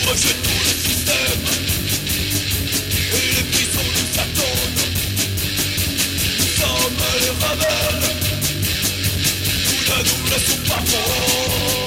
rejette tout le système et les prisons nous attendent. Nous sommes les rebelles, nous ne nous laissons pas prendre.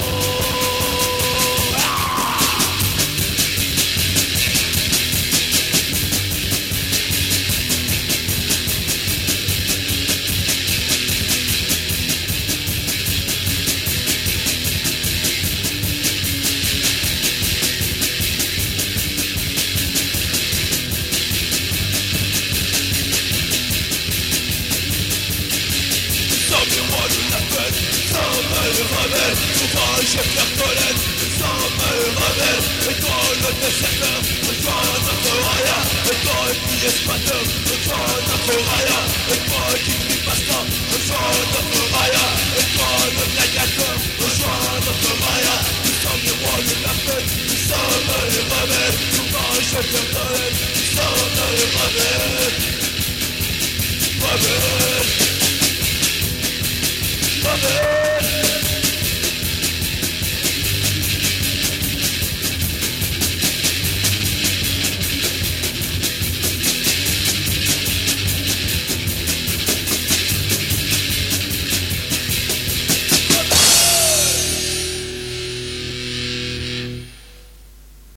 Courage et faire connaître, nous sommes les rebelles. Étoile de déserteur, rejoins notre raya. Étoile qui est squatter, rejoins notre raya. Étoile qui crie pasta, rejoins notre raya. Étoile de gladiateur, rejoins notre raya. Nous sommes les rois de la fête, nous sommes les rebelles. Courage et faire connaître, nous sommes les rebelles. Rebelles, rebelles.